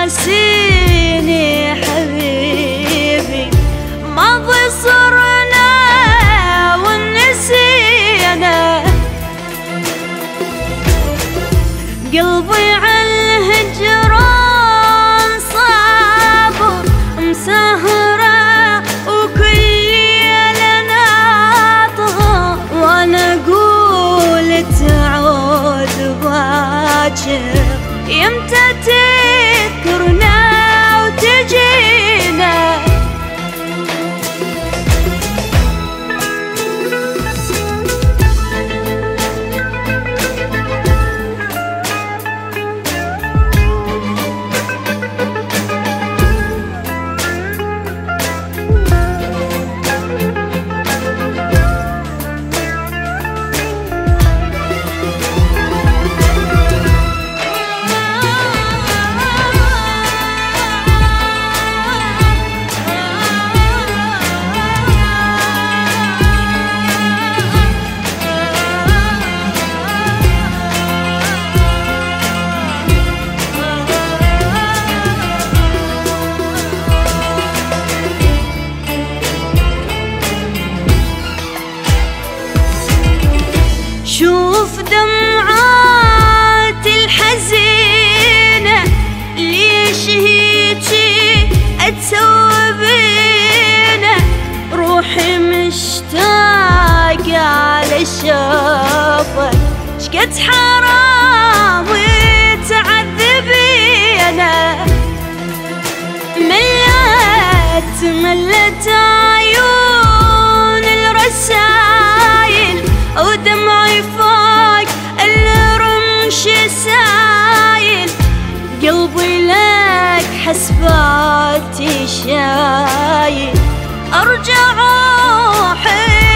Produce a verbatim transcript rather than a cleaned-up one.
ناسيني حبيبي، ماضي صرنا ونسينا، قلبي عالهجران صابر مسهرة وكل ليلة ناطرة، وانا اقول تعود باكر يمتى تذكرنا وتجينا. شوف دمعات الحزينة ليش هيجي اتسوى بينا، روحي مشتاقة على شوفك، شقد حرام وتعذبينا، ملت ملت عيون الرسايل ودمعي فوق الرمش سايل، قلبي لك حسباتي شايل، ارجع روحي